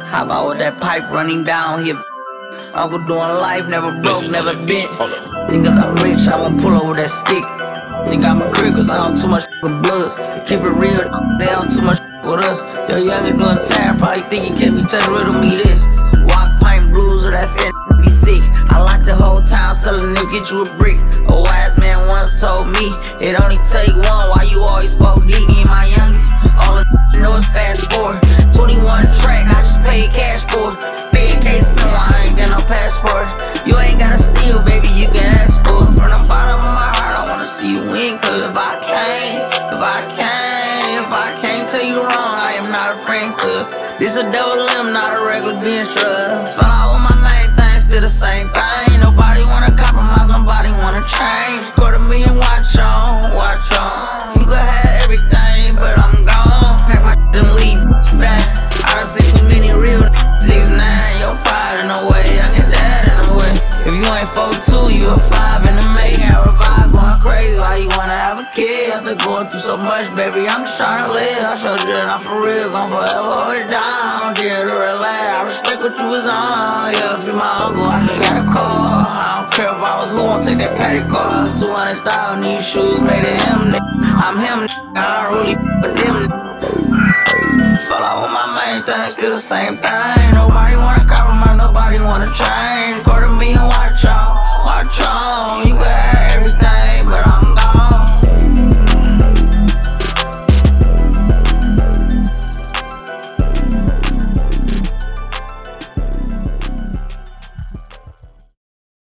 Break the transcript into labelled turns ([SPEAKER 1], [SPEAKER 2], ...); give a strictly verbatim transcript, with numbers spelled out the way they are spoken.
[SPEAKER 1] How about with that pipe running down here? Uncle doing life, never broke,
[SPEAKER 2] Listen,
[SPEAKER 1] never bent.
[SPEAKER 2] hold up.
[SPEAKER 1] Think cause I'm rich, I won't pull over that stick. Think I'm a crib cause I don't too much with bloods. Keep it real, they don't too much with us. Yo, youngin' doing time, probably think he can't be touched, riddle me this. Walk pint blues or that fit be sick. I like the whole town, sellin' nigga, get you a brick. A wise man once told me, it only take one, why you always spoke deep. Me and my youngin', all the know is fast forward. twenty-one track, I just paid cash for it. Big case spin, why I ain't got no passport. You ain't gotta steal, baby, you can ask for it. From the bottom of my heart, I wanna see you win. Cause if I can't, if I can't, if I can't tell you wrong, I am not a friend. Cause this a double M, not a regular Benz truck. Fell out with my main thing, still the same thing. Nobody wanna compromise, nobody wanna change. Quarter million, watch on, watch on. You could have everything, but I'm gone. Pack my shit and leave back. I done seen too many real six nine. Your pride in the way, I get that in the way. If you ain't four two, you a five in the making. I revive going crazy, why you wanna have a kid? After going through so much, baby, I'm just tryna live. I showed you that I'm for real, gon' forever hold it down. Dare to relax, I respect what you was on. Yeah, if you my uncle, I just got a call. I don't care if I was who, won't take that paddy car. Two hundred thousand, these shoes made of him, nigga. I'm him, nigga. I don't really f with them, nigga. Fell out with my main thing, still the same thing. Nobody wanna compromise, nobody wanna change. Quarter million, watch out, watch out.